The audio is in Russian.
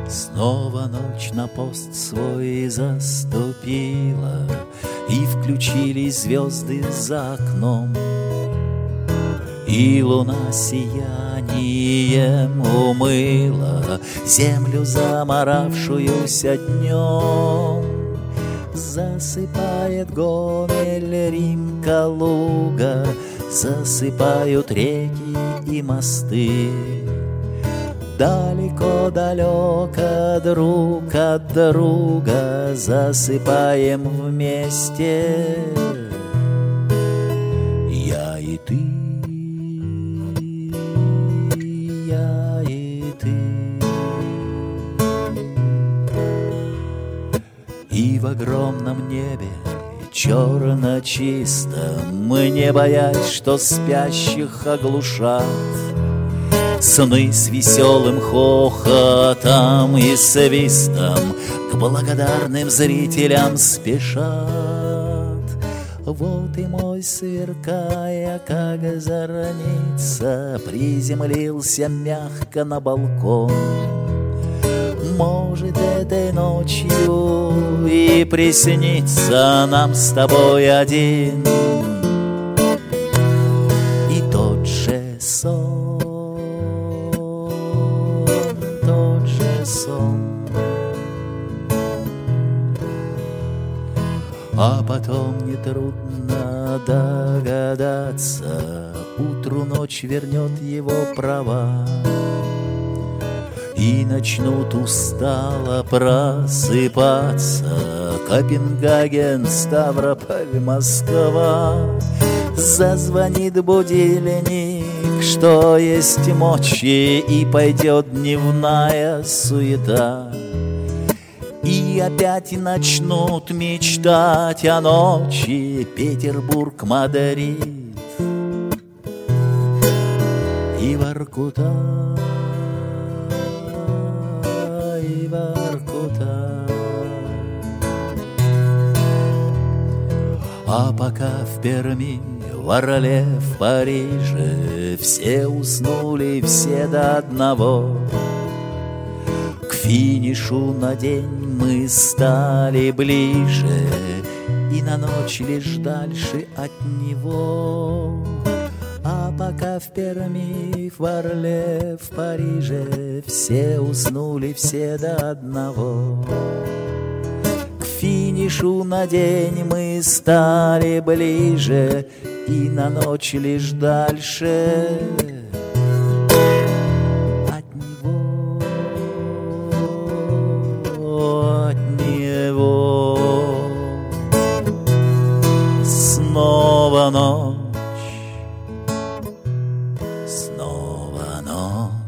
Снова ночь на пост свой заступила, и включились звезды за окном, и луна сиянием умыла землю, заморавшуюся днем. Засыпает Гомель, Рим, Калуга, засыпают реки и мосты. Далеко-далеко друг от друга засыпаем вместе, я и ты, я и ты. И в огромном небе черно-чистом, не боясь, что спящих оглушат, сны с веселым хохотом и свистом к благодарным зрителям спешат. Вот и мой, сверкая, как зорница, приземлился мягко на балкон. Может, этой ночью и приснится нам с тобой один и тот же сон, тот же сон. А потом нетрудно догадаться, утру ночь вернет его права, и начнут устало просыпаться Копенгаген, Ставрополь, Москва. Зазвонит будильник, что есть мочи, и пойдет дневная суета. И опять начнут мечтать о ночи Петербург, Мадрид и Воркута. А пока в Перми, в Орле, в Париже все уснули, все до одного, к финишу на день мы стали ближе, и на ночь лишь дальше от него. А пока в Перми, в Орле, в Париже все уснули, все до одного, к финишу на день мы стали ближе, и на ночь лишь дальше от него, от него. Снова ночь, снова ночь.